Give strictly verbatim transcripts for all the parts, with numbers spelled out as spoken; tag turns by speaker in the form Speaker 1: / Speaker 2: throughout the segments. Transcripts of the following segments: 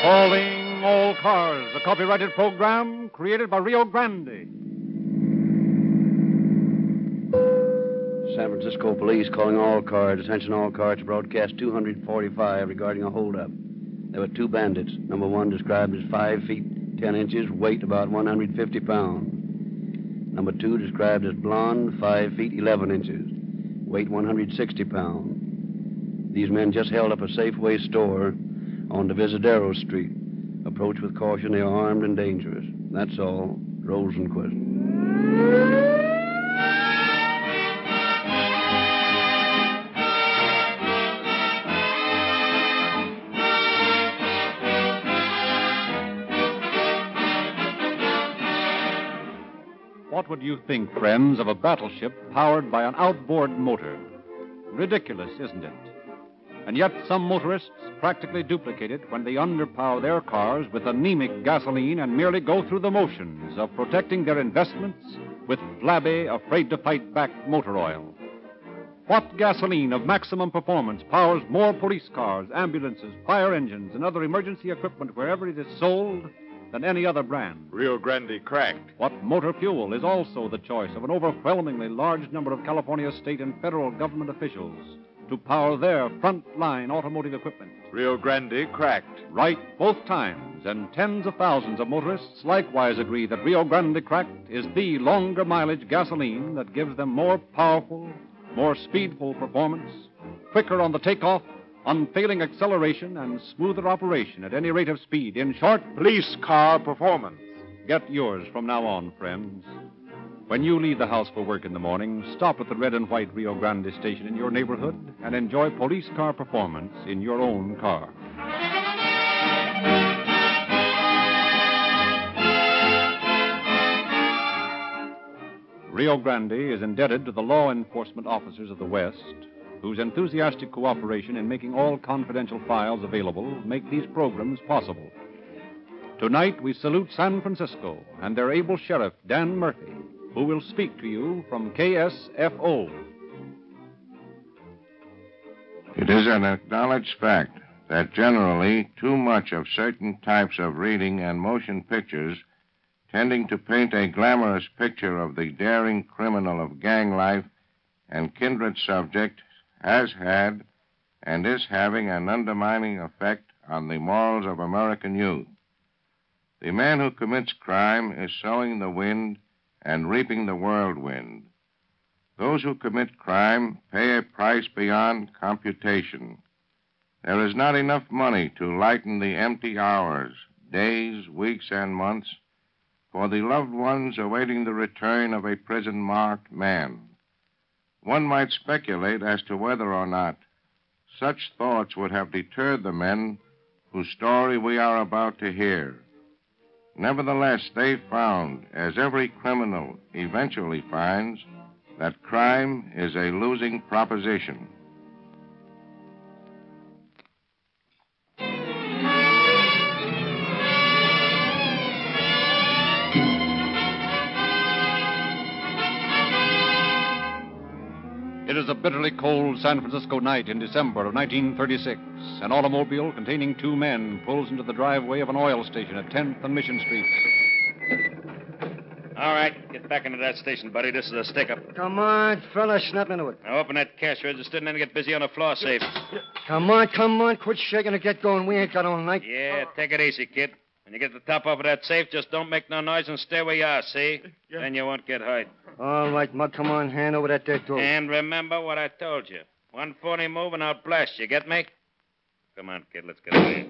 Speaker 1: Calling All Cars, a copyrighted program created by Rio Grande.
Speaker 2: San Francisco Police calling all cars. Attention all cars to broadcast two forty-five regarding a holdup. There were two bandits. Number one described as five feet ten inches, weight about one hundred fifty pounds. Number two described as blonde, five feet eleven inches, weight one hundred sixty pounds. These men just held up a Safeway store on Divisadero Street. Approach with caution. They are armed and dangerous. That's all. Rosenquist.
Speaker 1: What would you think, friends, of a battleship powered by an outboard motor? Ridiculous, isn't it? And yet some motorists practically duplicate it when they underpower their cars with anemic gasoline and merely go through the motions of protecting their investments with flabby, afraid-to-fight-back motor oil. What gasoline of maximum performance powers more police cars, ambulances, fire engines, and other emergency equipment wherever it is sold than any other brand?
Speaker 3: Rio Grande Cracked.
Speaker 1: What motor fuel is also the choice of an overwhelmingly large number of California state and federal government officials to power their front-line automotive equipment?
Speaker 3: Rio Grande Cracked.
Speaker 1: Right both times, and tens of thousands of motorists likewise agree that Rio Grande Cracked is the longer mileage gasoline that gives them more powerful, more speedful performance, quicker on the takeoff, unfailing acceleration, and smoother operation at any rate of speed. In short,
Speaker 3: Police car performance.
Speaker 1: Get yours from now on, friends. When you leave the house for work in the morning, stop at the red and white Rio Grande station in your neighborhood and enjoy police car performance in your own car. Rio Grande is indebted to the law enforcement officers of the West, whose enthusiastic cooperation in making all confidential files available make these programs possible. Tonight, we salute San Francisco and their able sheriff, Dan Murphy, who will speak to you from K S F O.
Speaker 4: It is an acknowledged fact that generally too much of certain types of reading and motion pictures tending to paint a glamorous picture of the daring criminal of gang life and kindred subject has had and is having an undermining effect on the morals of American youth. The man who commits crime is sowing the wind and reaping the whirlwind. Those who commit crime pay a price beyond computation. There is not enough money to lighten the empty hours, days, weeks, and months for the loved ones awaiting the return of a prison-marked man. One might speculate as to whether or not such thoughts would have deterred the men whose story we are about to hear. Nevertheless, they found, as every criminal eventually finds, that crime is a losing proposition.
Speaker 1: It is a bitterly cold San Francisco night in December of nineteen thirty-six. An automobile containing two men pulls into the driveway of an oil station at tenth and Mission Street.
Speaker 5: All right, get back into that station, buddy. This is a stick-up.
Speaker 6: Come on, fella, snap into it.
Speaker 5: Now open that cash register and then get busy on the floor safe.
Speaker 6: Come on, come on, quit shaking and get going. We ain't got all night.
Speaker 5: Yeah, take it easy, kid. When you get to the top off of that safe, just don't make no noise and stay where you are, see?
Speaker 6: Yeah.
Speaker 5: Then you won't get hurt.
Speaker 6: All right, Mug, come on, hand over that there door.
Speaker 5: And remember what I told you. One phony move and I'll blast you, get me? Come on, kid, let's get away.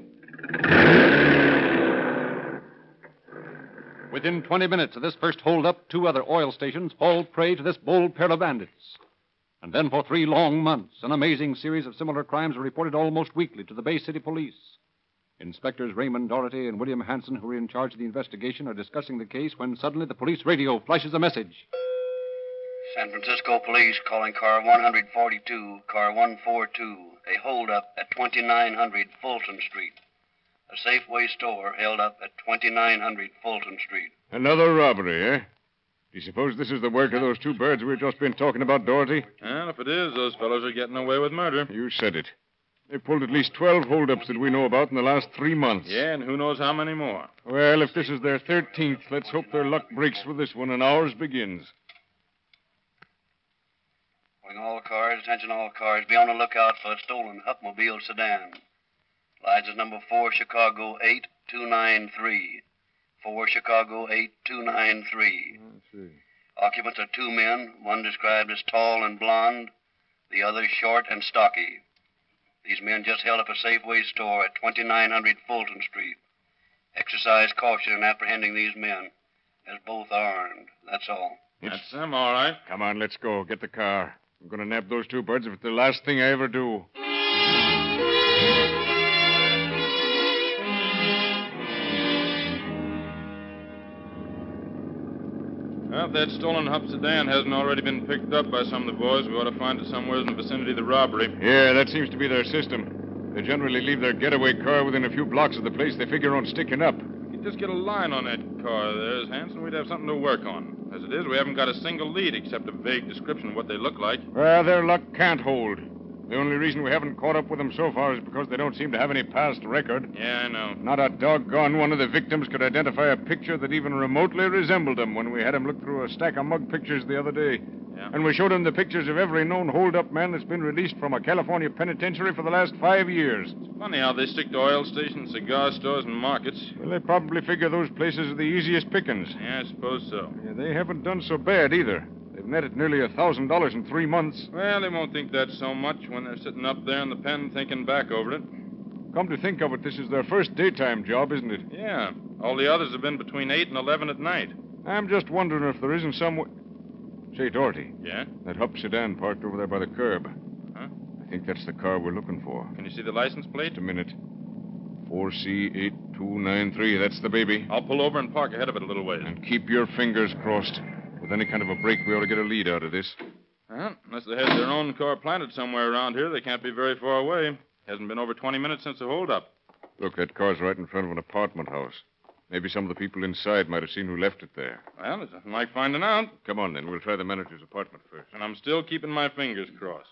Speaker 1: Within twenty minutes of this first hold-up, two other oil stations fall prey to this bold pair of bandits. And then for three long months, an amazing series of similar crimes are reported almost weekly to the Bay City Police. Inspectors Raymond Doherty and William Hanson, who are in charge of the investigation, are discussing the case when suddenly the police radio flashes a message.
Speaker 2: San Francisco Police calling car one forty-two, car one forty-two. A holdup at twenty-nine hundred Fulton Street. A Safeway store held up at twenty-nine hundred Fulton Street.
Speaker 3: Another robbery, eh? Do you suppose this is the work of those two birds we've just been talking about, Doherty?
Speaker 7: And if it is, those fellows are getting away with murder.
Speaker 3: You said it. They pulled at least twelve holdups that we know about in the last three months.
Speaker 7: Yeah, and who knows how many more.
Speaker 3: Well, if this is their thirteenth, let's hope their luck breaks with this one and ours begins.
Speaker 2: Calling all cars, attention all cars. Be on the lookout for a stolen Hupmobile sedan. License number four Chicago eight two nine three. four Chicago eight two nine three.
Speaker 3: I see.
Speaker 2: Occupants are two men, one described as tall and blond, the other short and stocky. These men just held up a Safeway store at twenty-nine hundred Fulton Street. Exercise caution in apprehending these men, as both are armed. That's all.
Speaker 7: That's them, all right.
Speaker 3: Come on, let's go. Get the car. I'm going to nab those two birds if it's the last thing I ever do.
Speaker 7: Well, if that stolen Hup sedan hasn't already been picked up by some of the boys, we ought to find it somewhere in the vicinity of the robbery.
Speaker 3: Yeah, that seems to be their system. They generally leave their getaway car within a few blocks of the place they figure on sticking up.
Speaker 7: You just get a line on that car there, Hanson, we'd have something to work on. As it is, we haven't got a single lead except a vague description of what they look like.
Speaker 3: Well, their luck can't hold. The only reason we haven't caught up with them so far is because they don't seem to have any past record.
Speaker 7: Yeah, I know.
Speaker 3: Not a doggone one of the victims could identify a picture that even remotely resembled them when we had him look through a stack of mug pictures the other day.
Speaker 7: Yeah.
Speaker 3: And we showed him the pictures of every known hold-up man that's been released from a California penitentiary for the last five years.
Speaker 7: It's funny how they stick to oil stations, cigar stores, and markets.
Speaker 3: Well, they probably figure those places are the easiest pickings.
Speaker 7: Yeah, I suppose so.
Speaker 3: Yeah, they haven't done so bad either. They've netted nearly a thousand dollars in three months.
Speaker 7: Well, they won't think that so much when they're sitting up there in the pen thinking back over it.
Speaker 3: Come to think of it, this is their first daytime job, isn't it?
Speaker 7: Yeah. All the others have been between eight and eleven at night.
Speaker 3: I'm just wondering if there isn't some way... Say, Doherty.
Speaker 7: Yeah?
Speaker 3: That Hup sedan parked over there by the curb.
Speaker 7: Huh?
Speaker 3: I think that's the car we're looking for.
Speaker 7: Can you see the license plate?
Speaker 3: Just a minute. four C eight two nine three, that's the baby.
Speaker 7: I'll pull over and park ahead of it a little ways.
Speaker 3: And keep your fingers crossed. With any kind of a break, we ought to get a lead out of this.
Speaker 7: Well, unless they had their own car planted somewhere around here, they can't be very far away. Hasn't been over twenty minutes since the holdup.
Speaker 3: Look, that car's right in front of an apartment house. Maybe some of the people inside might have seen who left it there.
Speaker 7: Well, there's nothing like finding out.
Speaker 3: Come on, then. We'll try the manager's apartment first.
Speaker 7: And I'm still keeping my fingers crossed.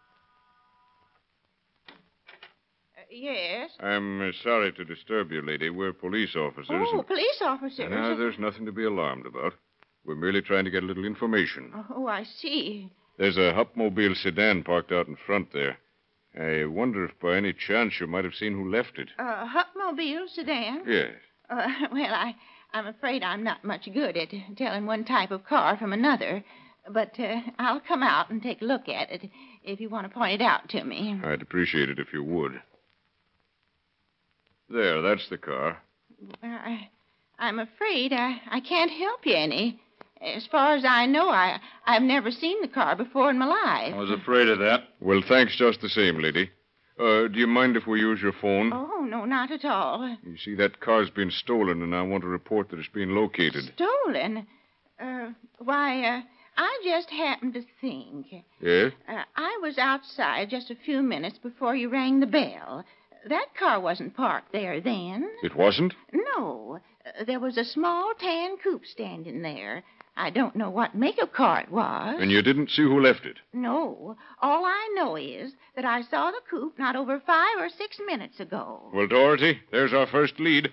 Speaker 8: Uh, yes?
Speaker 3: I'm uh, sorry to disturb you, lady. We're police officers.
Speaker 8: Oh,
Speaker 3: and...
Speaker 8: police officers.
Speaker 3: No, there's nothing to be alarmed about. We're merely trying to get a little information.
Speaker 8: Oh, I see.
Speaker 3: There's a Hupmobile sedan parked out in front there. I wonder if by any chance you might have seen who left it.
Speaker 8: A Hupmobile sedan?
Speaker 3: Yes.
Speaker 8: Uh, well, I, I'm afraid I'm not much good at telling one type of car from another. But uh, I'll come out and take a look at it if you want to point it out to me.
Speaker 3: I'd appreciate it if you would. There, that's the car.
Speaker 8: Well, I, I'm afraid I, I can't help you any. As far as I know, I, I've never seen the car before in my life.
Speaker 7: I was afraid of that.
Speaker 3: Well, thanks just the same, lady. Uh, do you mind if we use your phone?
Speaker 8: Oh, no, not at all.
Speaker 3: You see, that car's been stolen, and I want to report that it's been located.
Speaker 8: Stolen? Uh, why, uh, I just happened to think.
Speaker 3: Yes?
Speaker 8: Uh, I was outside just a few minutes before you rang the bell. That car wasn't parked there then.
Speaker 3: It wasn't?
Speaker 8: No. Uh, there was a small tan coupe standing there. I don't know what make of car it was.
Speaker 3: And you didn't see who left it?
Speaker 8: No. All I know is that I saw the coupe not over five or six minutes ago.
Speaker 3: Well, Dorothy, there's our first lead.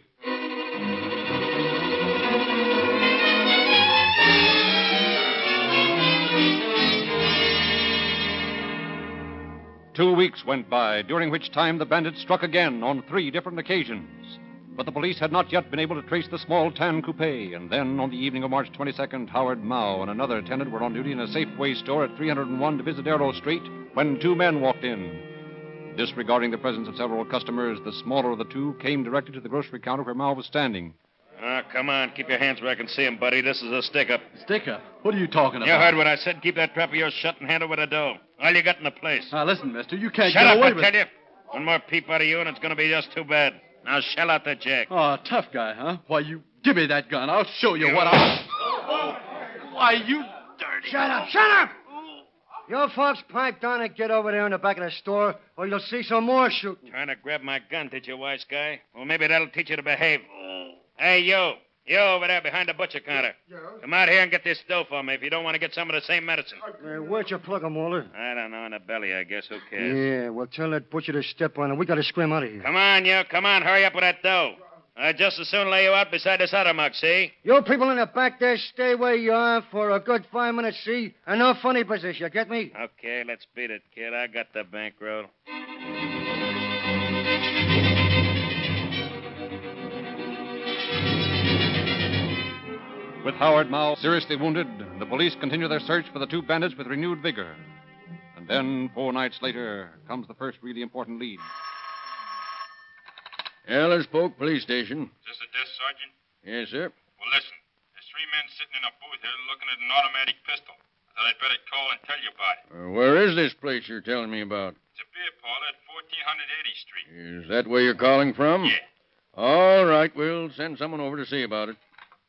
Speaker 1: Two weeks went by, during which time the bandits struck again on three different occasions. But the police had not yet been able to trace the small tan coupe, and then on the evening of March twenty-second, Howard Mao and another attendant were on duty in a Safeway store at three oh one Divisadero Street when two men walked in. Disregarding the presence of several customers, the smaller of the two came directly to the grocery counter where Mao was standing.
Speaker 5: Ah, come on. Keep your hands where I can see him, buddy. This is a stick-up.
Speaker 9: Stick-up? What are you talking about?
Speaker 5: You heard what I said. Keep that trap of yours shut and hand over the dough. All you got in the place.
Speaker 9: Now, listen, mister, you can't
Speaker 5: Shut
Speaker 9: get
Speaker 5: up,
Speaker 9: away
Speaker 5: I
Speaker 9: with
Speaker 5: tell you. One more peep out of you, and it's going to be just too bad. Now, shell out the jack.
Speaker 9: Oh, tough guy, huh? Why, you give me that gun. I'll show you
Speaker 5: You-
Speaker 9: what I... Why, you dirty...
Speaker 6: Shut up, shut up! You folks pipe down and get over there in the back of the store, or you'll see some more shooting.
Speaker 5: Trying to grab my gun, did you, wise guy? Well, maybe that'll teach you to behave. Hey, you. You over there behind the butcher counter.
Speaker 6: Yeah.
Speaker 5: Come out here and get this dough for me if you don't want to get some of the same medicine.
Speaker 6: Uh, where'd you plug him, Walter?
Speaker 5: I don't know, in the belly, I guess. Who cares?
Speaker 6: Yeah, well, tell that butcher to step on it. We got to scram out of here.
Speaker 5: Come on, you. Come on. Hurry up with that dough. I'd just as soon lay you out beside this other mug, see?
Speaker 6: You people in the back there, stay where you are for a good five minutes, see? And no funny business, you get me?
Speaker 5: Okay, let's beat it, kid. I got the bankroll.
Speaker 1: With Howard Mao seriously wounded, the police continue their search for the two bandits with renewed vigor. And then, four nights later, comes the first really important lead.
Speaker 10: Ellis Polk Police Station.
Speaker 7: Is this a desk, Sergeant?
Speaker 10: Yes, sir.
Speaker 7: Well, listen. There's three men sitting in a booth here looking at an automatic pistol. I thought I'd better call and tell you about it.
Speaker 10: Uh, where is this place you're telling me about?
Speaker 7: It's a beer parlor at fourteen eightieth Street.
Speaker 10: Is that where you're calling from?
Speaker 7: Yeah.
Speaker 10: All right, we'll send someone over to see about it.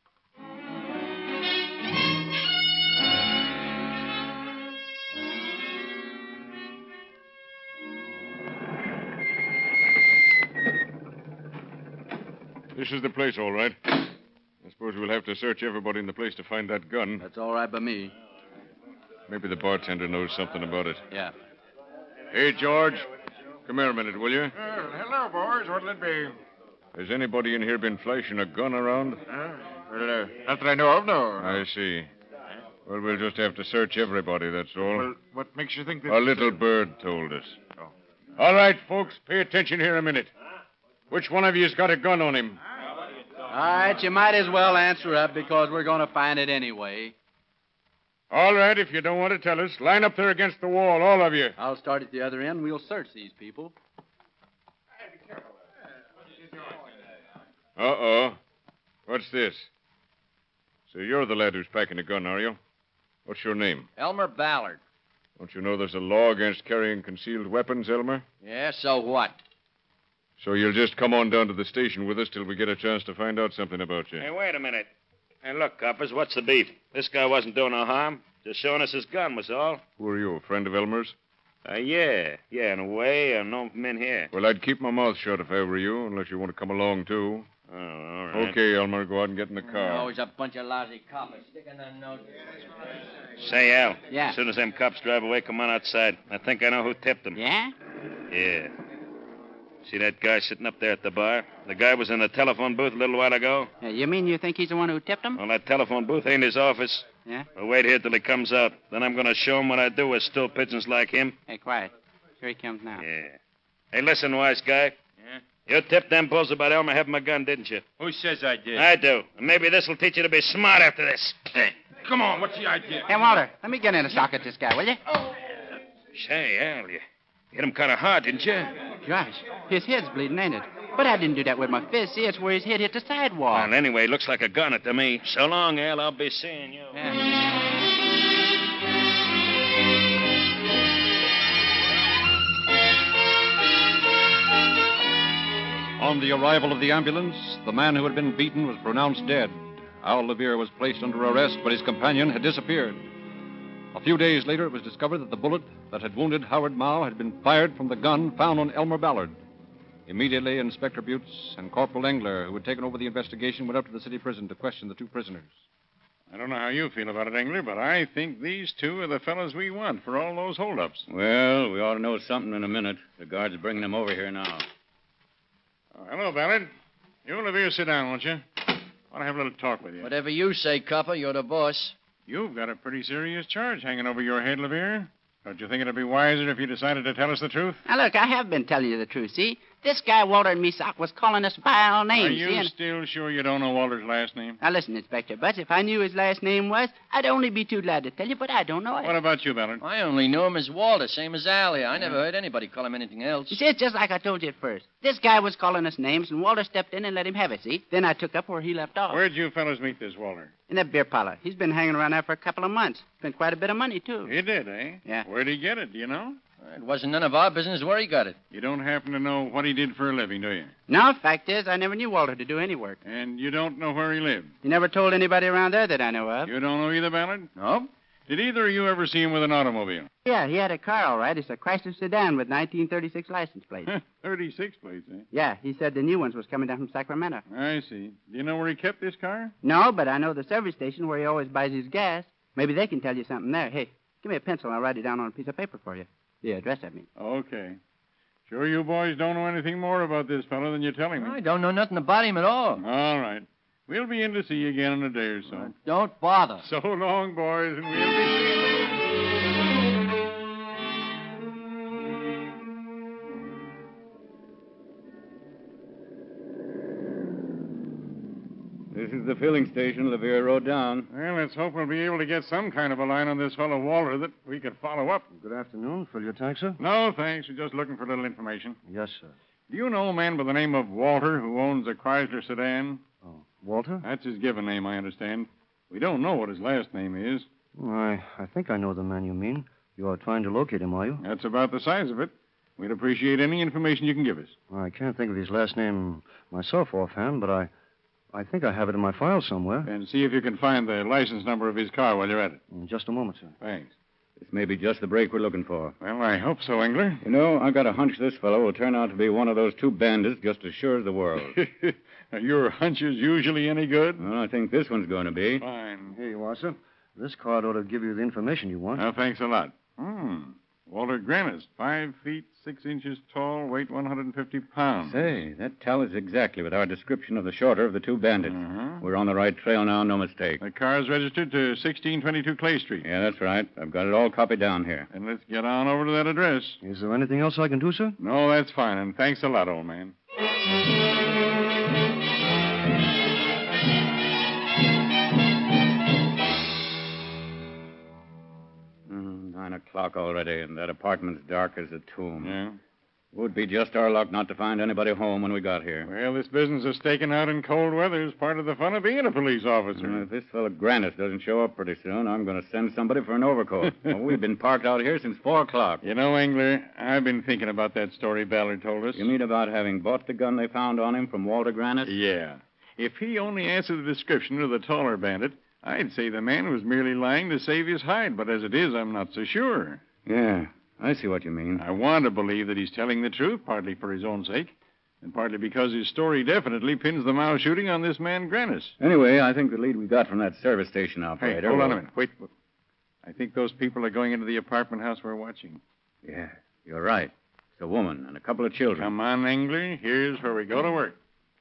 Speaker 3: This is the place, all right. I suppose we'll have to search everybody in the place to find that gun.
Speaker 9: That's all right by me.
Speaker 3: Maybe the bartender knows something about it.
Speaker 9: Yeah.
Speaker 3: Hey, George. Come here a minute, will you?
Speaker 11: Uh, hello, boys. What'll it be?
Speaker 3: Has anybody in here been flashing a gun around?
Speaker 11: Uh, well, uh, not that I know of, no.
Speaker 3: I see. Well, we'll just have to search everybody, that's all.
Speaker 11: Well, what makes you think that...
Speaker 3: A little bird told us. Oh. All right, folks, pay attention here a minute. Which one of you's got a gun on him?
Speaker 9: All right, you might as well answer up because we're going to find it anyway.
Speaker 3: All right, if you don't want to tell us, line up there against the wall, all of you.
Speaker 9: I'll start at the other end. We'll search these people.
Speaker 3: Uh-oh. What's this? So you're the lad who's packing a gun, are you? What's your name?
Speaker 12: Elmer Ballard.
Speaker 3: Don't you know there's a law against carrying concealed weapons, Elmer?
Speaker 12: Yeah, so what?
Speaker 3: So you'll just come on down to the station with us till we get a chance to find out something about you.
Speaker 5: Hey, wait a minute. Hey, look, coppers, what's the beef? This guy wasn't doing no harm. Just showing us his gun was all.
Speaker 3: Who are you, a friend of Elmer's?
Speaker 5: Uh, yeah. Yeah, in a way, I've known from in here.
Speaker 3: Well, I'd keep my mouth shut if I were you, unless you want to come along, too.
Speaker 5: Oh, all right.
Speaker 3: Okay, Elmer, go out and get in the car.
Speaker 12: Always a bunch of lousy coppers sticking their noses.
Speaker 5: Say, Al.
Speaker 12: Yeah?
Speaker 5: As soon as them cops drive away, come on outside. I think I know who tipped them.
Speaker 12: Yeah?
Speaker 5: Yeah. See that guy sitting up there at the bar? The guy was in the telephone booth a little while ago.
Speaker 12: Uh, you mean you think he's the one who tipped him?
Speaker 5: Well, that telephone booth ain't his office.
Speaker 12: Yeah?
Speaker 5: Well, wait here till he comes out. Then I'm going to show him what I do with stool pigeons like him.
Speaker 12: Hey, quiet. Here he comes now.
Speaker 5: Yeah. Hey, listen, wise guy.
Speaker 13: Yeah?
Speaker 5: You tipped them bulls about Elmer having a gun, didn't you?
Speaker 13: Who says I did?
Speaker 5: I do. And maybe this will teach you to be smart after this.
Speaker 13: Hey, come on. What's the idea?
Speaker 12: Hey, Walter, let me get in and socket this guy, will you?
Speaker 5: Say, Al, you hit him kind of hard, didn't you?
Speaker 12: Gosh, his head's bleeding, ain't it? But I didn't do that with my fist. See, it's where his head hit the sidewalk.
Speaker 5: Well, anyway, looks like a gunner to me. So long, Al. I'll be seeing you.
Speaker 12: Yeah.
Speaker 1: On the arrival of the ambulance, the man who had been beaten was pronounced dead. Al Levere was placed under arrest, but his companion had disappeared. A few days later, it was discovered that the bullet that had wounded Howard Mao had been fired from the gun found on Elmer Ballard. Immediately, Inspector Butts and Corporal Engler, who had taken over the investigation, went up to the city prison to question the two prisoners.
Speaker 11: I don't know how you feel about it, Engler, but I think these two are the fellows we want for all those holdups.
Speaker 14: Well, we ought to know something in a minute. The guard's bringing them over here now.
Speaker 11: Oh, hello, Ballard. You, Olivia, sit down, won't you? I want to have a little talk with you.
Speaker 12: Whatever you say, copper, you're the boss.
Speaker 11: You've got a pretty serious charge hanging over your head, Levere. Don't you think it'd be wiser if you decided to tell us the truth?
Speaker 12: Now, look, I have been telling you the truth, see? This guy, Walter and me, Sock, was calling us by our names.
Speaker 11: Are you
Speaker 12: see, and...
Speaker 11: still sure you don't know Walter's last name?
Speaker 12: Now, listen, Inspector Butts, if I knew his last name was, I'd only be too glad to tell you, but I don't know it.
Speaker 11: What about you, Ballard?
Speaker 15: I only know him as Walter, same as Al here. I never heard anybody call him anything else.
Speaker 12: You see, it's just like I told you at first. This guy was calling us names, and Walter stepped in and let him have it, see? Then I took up where he left off.
Speaker 11: Where'd you fellows meet this Walter?
Speaker 12: In that beer parlor. He's been hanging around there for a couple of months. Spent quite a bit of money, too.
Speaker 11: He did, eh?
Speaker 12: Yeah.
Speaker 11: Where'd he get it, do you know?
Speaker 15: It wasn't none of our business where he got it.
Speaker 11: You don't happen to know what he did for a living, do you?
Speaker 12: No, fact is, I never knew Walter to do any work.
Speaker 11: And you don't know where he lived?
Speaker 12: He never told anybody around there that I know of.
Speaker 11: You don't know either, Ballard?
Speaker 15: No.
Speaker 11: Did either of you ever see him with an automobile?
Speaker 12: Yeah, he had a car, all right. It's a Chrysler sedan with nineteen thirty-six license plate.
Speaker 11: thirty-six plates, eh?
Speaker 12: Yeah, he said the new ones was coming down from Sacramento.
Speaker 11: I see. Do you know where he kept this car?
Speaker 12: No, but I know the service station where he always buys his gas. Maybe they can tell you something there. Hey, give me a pencil and I'll write it down on a piece of paper for you. The address, I mean.
Speaker 11: Okay. Sure you boys don't know anything more about this fellow than you're telling me?
Speaker 15: I don't know nothing about him at all.
Speaker 11: All right. We'll be in to see you again in a day or so.
Speaker 15: Uh, don't bother.
Speaker 11: So long, boys, and we'll be seeing you.
Speaker 14: This is the filling station Levere rode down.
Speaker 11: Well, let's hope we'll be able to get some kind of a line on this fellow Walter that we could follow up.
Speaker 6: Good afternoon. Fill your tank, sir?
Speaker 11: No, thanks. We're just looking for a little information.
Speaker 6: Yes, sir.
Speaker 11: Do you know a man by the name of Walter who owns a Chrysler sedan?
Speaker 6: Oh, Walter?
Speaker 11: That's his given name, I understand. We don't know what his last name is.
Speaker 6: I, I think I know the man you mean. You are trying to locate him, are you?
Speaker 11: That's about the size of it. We'd appreciate any information you can give us.
Speaker 6: I can't think of his last name myself offhand, but I, I think I have it in my file somewhere.
Speaker 11: And see if you can find the license number of his car while you're at it.
Speaker 6: In just a moment, sir.
Speaker 11: Thanks.
Speaker 14: This may be just the break we're looking for.
Speaker 11: Well, I hope so, Engler.
Speaker 14: You know, I've got a hunch this fellow will turn out to be one of those two bandits just as sure as the world.
Speaker 11: Are your hunches usually any good?
Speaker 14: Well, I think this one's going to be.
Speaker 11: Fine.
Speaker 6: Here you are, sir. This card ought to give you the information you want.
Speaker 11: Well, thanks a lot. Hmm. Walter Grannis, five feet, six inches tall, weight one hundred fifty pounds.
Speaker 14: Say, that tallies exactly with our description of the shorter of the two bandits.
Speaker 11: Uh-huh.
Speaker 14: We're on the right trail now, no mistake.
Speaker 11: The car's registered to sixteen twenty-two Clay Street.
Speaker 14: Yeah, that's right. I've got it all copied down here.
Speaker 11: And let's get on over to that address.
Speaker 6: Is there anything else I can do, sir?
Speaker 11: No, that's fine, and thanks a lot, old man.
Speaker 14: Nine o'clock already, and that apartment's dark as a tomb.
Speaker 11: Yeah?
Speaker 14: Would be just our luck not to find anybody home when we got here.
Speaker 11: Well, this business of staking out in cold weather is part of the fun of being a police officer.
Speaker 14: Uh, if this fellow Grannis doesn't show up pretty soon, I'm going to send somebody for an overcoat. Well, we've been parked out here since four o'clock.
Speaker 11: You know, Engler, I've been thinking about that story Ballard told us.
Speaker 14: You mean about having bought the gun they found on him from Walter Grannis?
Speaker 11: Yeah. If he only answered the description of the taller bandit, I'd say the man was merely lying to save his hide, but as it is, I'm not so sure.
Speaker 14: Yeah, I see what you mean.
Speaker 11: I want to believe that he's telling the truth, partly for his own sake, and partly because his story definitely pins the Mao shooting on this man Grannis.
Speaker 14: Anyway, I think the lead we got from that service station operator...
Speaker 11: Hey, hold
Speaker 14: will...
Speaker 11: on a minute. Wait. I think those people are going into the apartment house we're watching.
Speaker 14: Yeah, you're right. It's a woman and a couple of children.
Speaker 11: Come on, Engler. Here's where we go to work.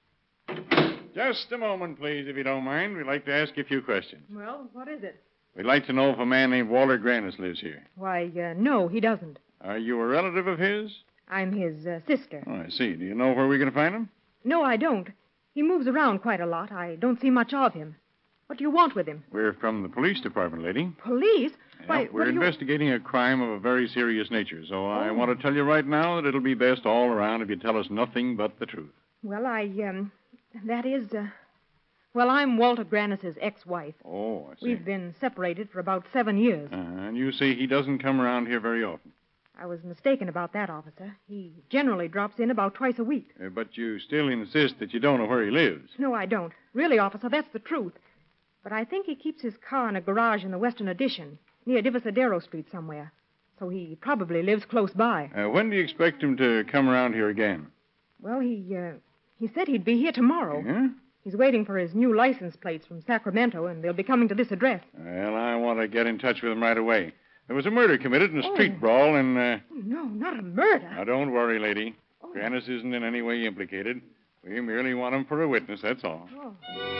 Speaker 11: Just a moment, please, if you don't mind. We'd like to ask you a few questions.
Speaker 16: Well, what is it?
Speaker 11: We'd like to know if a man named Walter Grannis lives here.
Speaker 16: Why, uh, no, he doesn't.
Speaker 11: Are you a relative of his?
Speaker 16: I'm his uh, sister.
Speaker 11: Oh, I see. Do you know where we can find him?
Speaker 16: No, I don't. He moves around quite a lot. I don't see much of him. What do you want with him?
Speaker 11: We're from the police department, lady.
Speaker 16: Police?
Speaker 11: Yeah,
Speaker 16: Why,
Speaker 11: we're
Speaker 16: what
Speaker 11: investigating
Speaker 16: you...
Speaker 11: a crime of a very serious nature, so I
Speaker 16: Oh.
Speaker 11: want to tell you right now that it'll be best all around if you tell us nothing but the truth.
Speaker 16: Well, I, um, that is, uh... Well, I'm Walter Grannis's ex-wife.
Speaker 11: Oh, I see.
Speaker 16: We've been separated for about seven years.
Speaker 11: Uh-huh. And you say he doesn't come around here very often.
Speaker 16: I was mistaken about that, officer. He generally drops in about twice a week.
Speaker 11: Uh, but you still insist that you don't know where he lives.
Speaker 16: No, I don't. Really, officer, that's the truth. But I think he keeps his car in a garage in the Western Addition, near Divisadero Street somewhere. So he probably lives close by.
Speaker 11: Uh, when do you expect him to come around here again?
Speaker 16: Well, he, uh, he said he'd be here tomorrow.
Speaker 11: Yeah?
Speaker 16: He's waiting for his new license plates from Sacramento, and they'll be coming to this address.
Speaker 11: Well, I want to get in touch with him right away. There was a murder committed in a
Speaker 16: Oh.
Speaker 11: street brawl, and, uh...
Speaker 16: No, not a murder.
Speaker 11: Now, don't worry, lady. Grannis isn't in any way implicated. We merely want him for a witness, that's all.
Speaker 16: Oh.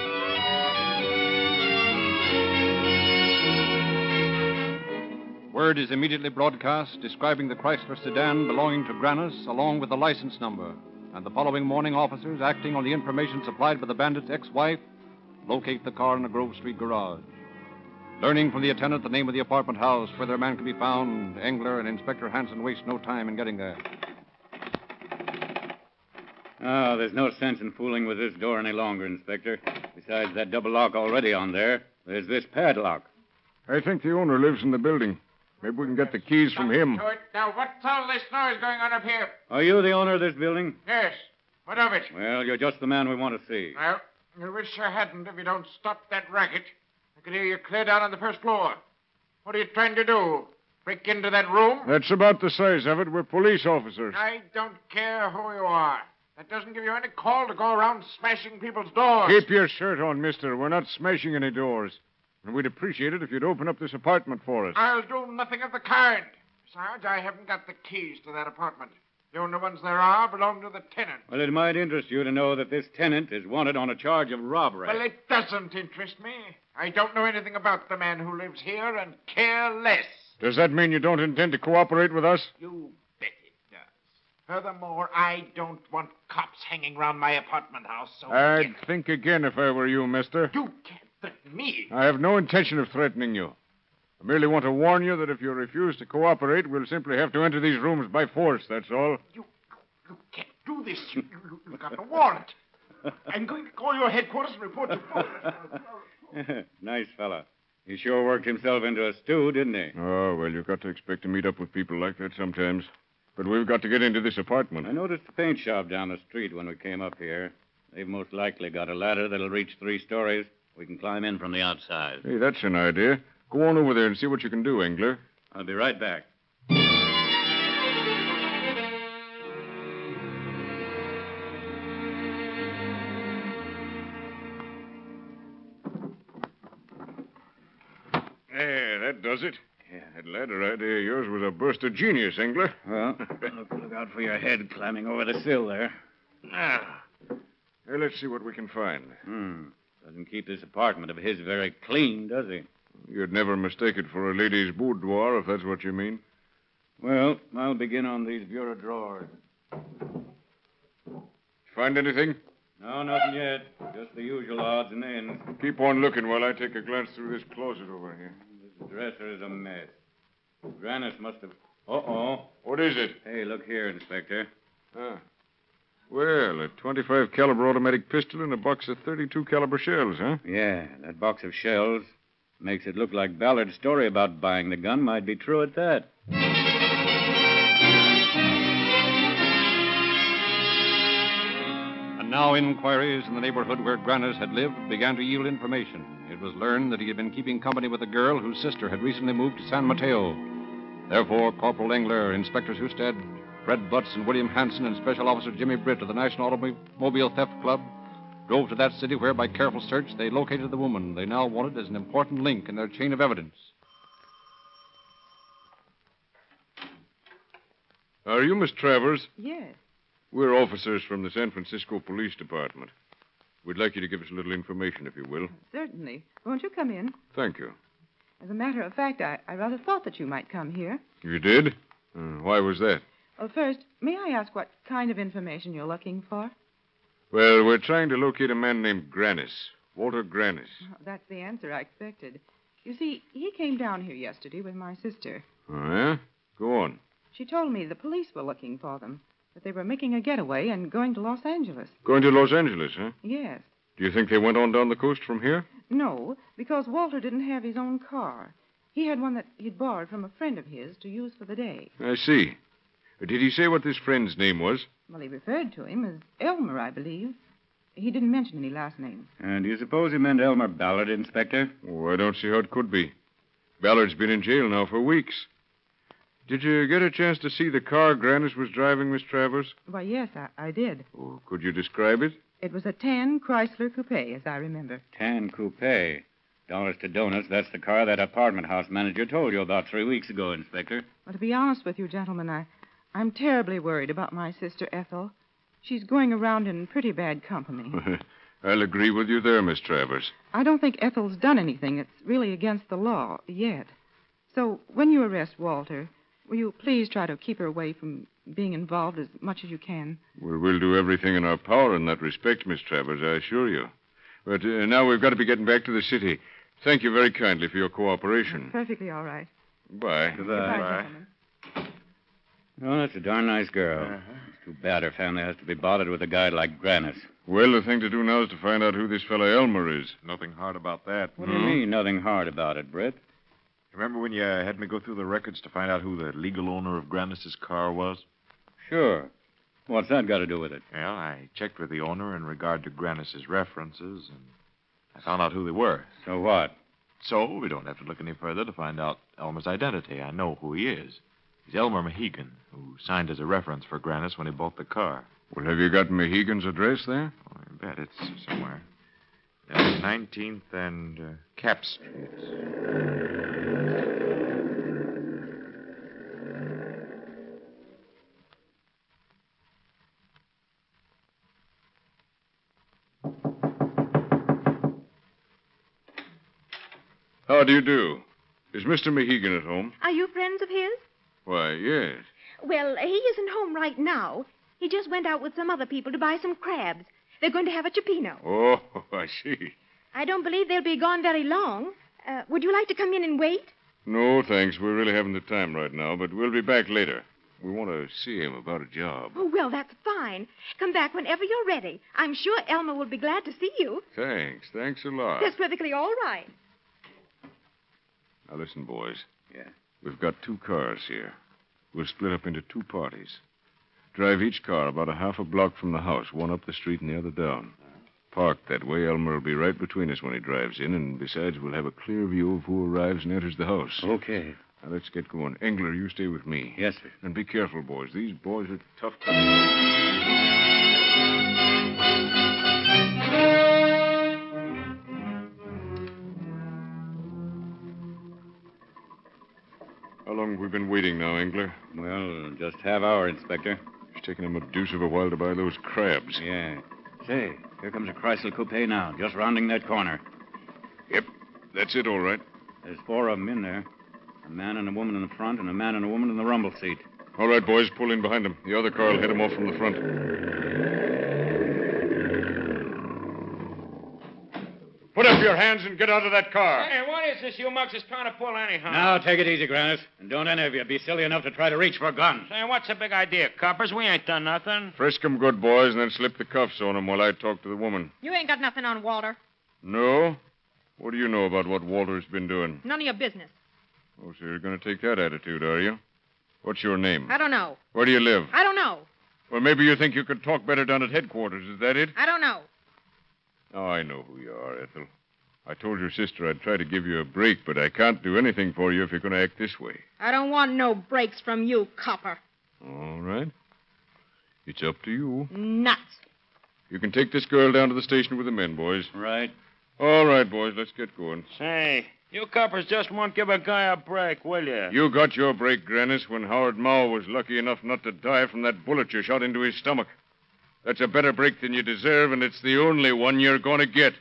Speaker 1: Word is immediately broadcast describing the Chrysler sedan belonging to Grannis, along with the license number. And the following morning, officers, acting on the information supplied by the bandit's ex-wife, locate the car in a Grove Street garage. Learning from the attendant the name of the apartment house where their man can be found, Engler and Inspector Hanson waste no time in getting there.
Speaker 14: Oh, there's no sense in fooling with this door any longer, Inspector. Besides that double lock already on there, there's this padlock.
Speaker 3: I think the owner lives in the building. Maybe we can get the keys from him.
Speaker 17: To it. Now, what's all this noise going on up here?
Speaker 14: Are you the owner of this building?
Speaker 17: Yes. What of it?
Speaker 14: Well, you're just the man we want to see.
Speaker 17: Well, I wish I hadn't if you don't stop that racket. I could hear you clear down on the first floor. What are you trying to do? Break into that room?
Speaker 3: That's about the size of it. We're police officers.
Speaker 17: I don't care who you are. That doesn't give you any call to go around smashing people's doors.
Speaker 3: Keep your shirt on, mister. We're not smashing any doors. And we'd appreciate it if you'd open up this apartment for us.
Speaker 17: I'll do nothing of the kind. Besides, I haven't got the keys to that apartment. The only ones there are belong to the tenant.
Speaker 14: Well, it might interest you to know that this tenant is wanted on a charge of robbery.
Speaker 17: Well, it doesn't interest me. I don't know anything about the man who lives here and care less.
Speaker 3: Does that mean you don't intend to cooperate with us?
Speaker 17: You bet it does. Furthermore, I don't want cops hanging around my apartment house, so...
Speaker 3: I'd think again if I were you, mister.
Speaker 17: You can't threaten me.
Speaker 3: I have no intention of threatening you. I merely want to warn you that if you refuse to cooperate, we'll simply have to enter these rooms by force, that's all.
Speaker 17: You, you can't do this. You, you, you've got a warrant. I'm going to call your headquarters and report you.
Speaker 14: Nice fella. He sure worked himself into a stew, didn't he?
Speaker 3: Oh, well, you've got to expect to meet up with people like that sometimes. But we've got to get into this apartment.
Speaker 14: I noticed the paint shop down the street when we came up here. They've most likely got a ladder that'll reach three stories. We can climb in from the outside.
Speaker 3: Hey, that's an idea. Go on over there and see what you can do, Engler.
Speaker 14: I'll be right back.
Speaker 3: There, that does it. Yeah, that ladder idea of yours was a burst of genius, Engler.
Speaker 14: Well, look, look out for your head climbing over the sill there.
Speaker 3: Ah. Hey, let's see what we can find.
Speaker 14: Hmm. Doesn't keep this apartment of his very clean, does he?
Speaker 3: You'd never mistake it for a lady's boudoir, if that's what you mean.
Speaker 14: Well, I'll begin on these bureau drawers.
Speaker 3: Find anything?
Speaker 14: No, nothing yet. Just the usual odds and ends.
Speaker 3: Keep on looking while I take a glance through this closet over here.
Speaker 14: This dresser is a mess. Grannis must have... Uh-oh.
Speaker 3: What is it?
Speaker 14: Hey, look here, Inspector.
Speaker 3: Ah. Well, a twenty-five caliber automatic pistol and a box of thirty-two caliber shells, huh?
Speaker 14: Yeah, that box of shells makes it look like Ballard's story about buying the gun might be true at that.
Speaker 1: And now inquiries in the neighborhood where Grannis had lived began to yield information. It was learned that he had been keeping company with a girl whose sister had recently moved to San Mateo. Therefore, Corporal Engler, Inspector Husted, Fred Butts, and William Hanson, and Special Officer Jimmy Britt of the National Automobile Theft Club drove to that city where, by careful search, they located the woman they now wanted as an important link in their chain of evidence.
Speaker 3: Are you Miss Travers?
Speaker 16: Yes.
Speaker 3: We're officers from the San Francisco Police Department. We'd like you to give us a little information, if you will.
Speaker 18: Certainly. Won't you come in?
Speaker 3: Thank you.
Speaker 18: As a matter of fact, I, I rather thought that you might come here.
Speaker 3: You did? Uh, why was that?
Speaker 18: Well, first, may I ask what kind of information you're looking for?
Speaker 3: Well, we're trying to locate a man named Grannis. Walter Grannis.
Speaker 18: Oh, that's the answer I expected. You see, he came down here yesterday with my sister.
Speaker 3: Oh, yeah? Go on.
Speaker 18: She told me the police were looking for them, that they were making a getaway and going to Los Angeles.
Speaker 3: Going to Los Angeles, huh?
Speaker 18: Yes.
Speaker 3: Do you think they went on down the coast from here?
Speaker 18: No, because Walter didn't have his own car. He had one that he'd borrowed from a friend of his to use for the day.
Speaker 3: I see. Did he say what this friend's name was?
Speaker 18: Well, he referred to him as Elmer, I believe. He didn't mention any last names.
Speaker 14: And do you suppose he meant Elmer Ballard, Inspector?
Speaker 3: Oh, I don't see how it could be. Ballard's been in jail now for weeks. Did you get a chance to see the car Grannis was driving, Miss Travers?
Speaker 18: Why, yes, I, I did.
Speaker 3: Oh, could you describe it?
Speaker 18: It was a tan Chrysler Coupe, as I remember.
Speaker 14: Tan Coupe. Dollars to donuts, that's the car that apartment house manager told you about three weeks ago, Inspector.
Speaker 18: Well, to be honest with you, gentlemen, I, I'm terribly worried about my sister Ethel. She's going around in pretty bad company.
Speaker 3: I'll agree with you there, Miss Travers.
Speaker 18: I don't think Ethel's done anything that's really against the law yet. So when you arrest Walter, will you please try to keep her away from being involved as much as you can?
Speaker 3: Well, we'll do everything in our power in that respect, Miss Travers, I assure you. But uh, now we've got to be getting back to the city. Thank you very kindly for your cooperation.
Speaker 18: Perfectly all right.
Speaker 3: Bye.
Speaker 14: Goodbye.
Speaker 18: Goodbye, gentlemen.
Speaker 14: Oh, that's a darn nice girl. Uh-huh. It's too bad her family has to be bothered with a guy like Grannis.
Speaker 3: Well, the thing to do now is to find out who this fellow Elmer is.
Speaker 13: Nothing hard about that.
Speaker 14: What do you mean, nothing hard about it, Britt?
Speaker 13: Remember when you uh, had me go through the records to find out who the legal owner of Grannis's car was?
Speaker 14: Sure. What's that got to do with it?
Speaker 13: Well, I checked with the owner in regard to Grannis's references, and I found out who they were.
Speaker 14: So what?
Speaker 13: So we don't have to look any further to find out Elmer's identity. I know who he is. He's Elmer Mohegan, who signed as a reference for Grannis when he bought the car.
Speaker 3: Well, have you got Mohegan's address there?
Speaker 13: Oh, I bet it's somewhere. Yeah, nineteenth and uh, Cap Streets.
Speaker 3: How do you do? Is Mister Mohegan at home?
Speaker 16: Are you friends of his?
Speaker 3: Why, yes.
Speaker 16: Well, he isn't home right now. He just went out with some other people to buy some crabs. They're going to have a chipino.
Speaker 3: Oh, I see.
Speaker 16: I don't believe they'll be gone very long. Uh, would you like to come in and wait?
Speaker 3: No, thanks. We really haven't the time right now, but we'll be back later. We want to see him about a job.
Speaker 16: Oh, well, that's fine. Come back whenever you're ready. I'm sure Elmer will be glad to see you.
Speaker 3: Thanks. Thanks a lot.
Speaker 16: That's perfectly all right.
Speaker 3: Now, listen, boys.
Speaker 9: Yeah?
Speaker 3: We've got two cars here. We'll split up into two parties. Drive each car about a half a block from the house, one up the street and the other down. Parked that way, Elmer will be right between us when he drives in, and besides, we'll have a clear view of who arrives and enters the house.
Speaker 9: Okay.
Speaker 3: Now, let's get going. Engler, you stay with me.
Speaker 9: Yes, sir.
Speaker 3: And be careful, boys. These boys are tough company. How long have we been waiting now, Engler?
Speaker 14: Well, just half hour, Inspector.
Speaker 3: It's taken him a deuce of a while to buy those crabs.
Speaker 14: Yeah. Say, here comes a Chrysler coupe now, just rounding that corner.
Speaker 3: Yep, that's it, all right.
Speaker 14: There's four of them in there. A man and a woman in the front, and a man and a woman in the rumble seat.
Speaker 3: All right, boys, pull in behind them. The other car will head them off from the front. Put up your hands and get out of that car.
Speaker 5: Hey, what is this you mugs is trying to pull anyhow?
Speaker 14: Now, take it easy, Grannis. And don't any of you be silly enough to try to reach for a gun.
Speaker 5: Say, what's the big idea, coppers? We ain't done nothing.
Speaker 3: Frisk 'em good, boys, and then slip the cuffs on 'em while I talk to the woman.
Speaker 16: You ain't got nothing on Walter.
Speaker 3: No? What do you know about what Walter's been doing?
Speaker 16: None of your business.
Speaker 3: Oh, so you're going to take that attitude, are you? What's your name?
Speaker 16: I don't know.
Speaker 3: Where do you live?
Speaker 16: I don't know.
Speaker 3: Well, maybe you think you could talk better down at headquarters. Is that it?
Speaker 16: I don't know.
Speaker 3: Oh, I know who you are, Ethel. I told your sister I'd try to give you a break, but I can't do anything for you if you're going to act this way.
Speaker 16: I don't want no breaks from you, copper.
Speaker 3: All right. It's up to you.
Speaker 16: Nuts.
Speaker 3: You can take this girl down to the station with the men, boys.
Speaker 14: Right.
Speaker 3: All right, boys, let's get going.
Speaker 5: Say, you coppers just won't give a guy a break, will you?
Speaker 3: You got your break, Grannis, when Howard Mao was lucky enough not to die from that bullet you shot into his stomach. That's a better break than you deserve, and it's the only one you're going to get.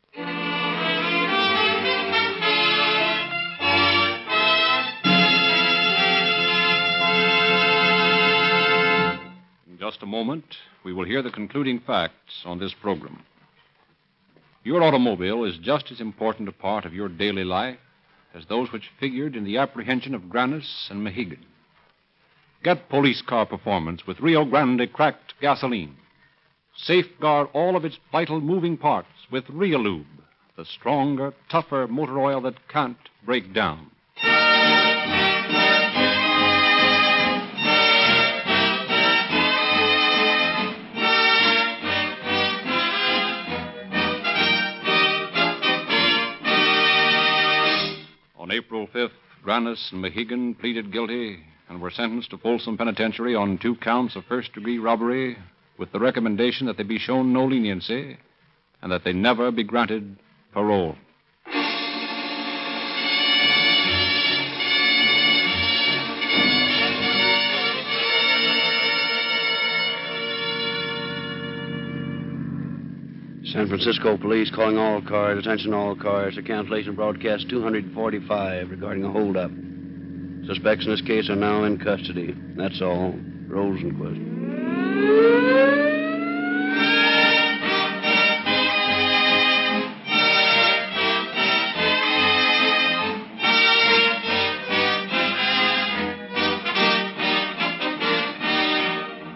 Speaker 1: In just a moment, we will hear the concluding facts on this program. Your automobile is just as important a part of your daily life as those which figured in the apprehension of Grannis and Mohegan. Get police car performance with Rio Grande cracked gasoline. Safeguard all of its vital moving parts with Realube, the stronger, tougher motor oil that can't break down. On April fifth, Grannis and Mohegan pleaded guilty and were sentenced to Folsom Penitentiary on two counts of first-degree robbery with the recommendation that they be shown no leniency and that they never be granted parole.
Speaker 2: San Francisco police calling all cars. Attention all cars. A cancellation broadcast two forty-five regarding a holdup. Suspects in this case are now in custody. That's all. Rosenquist.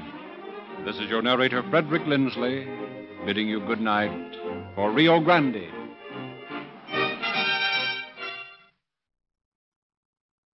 Speaker 1: This is your narrator, Frederick Lindsley, bidding you good night for Rio Grande.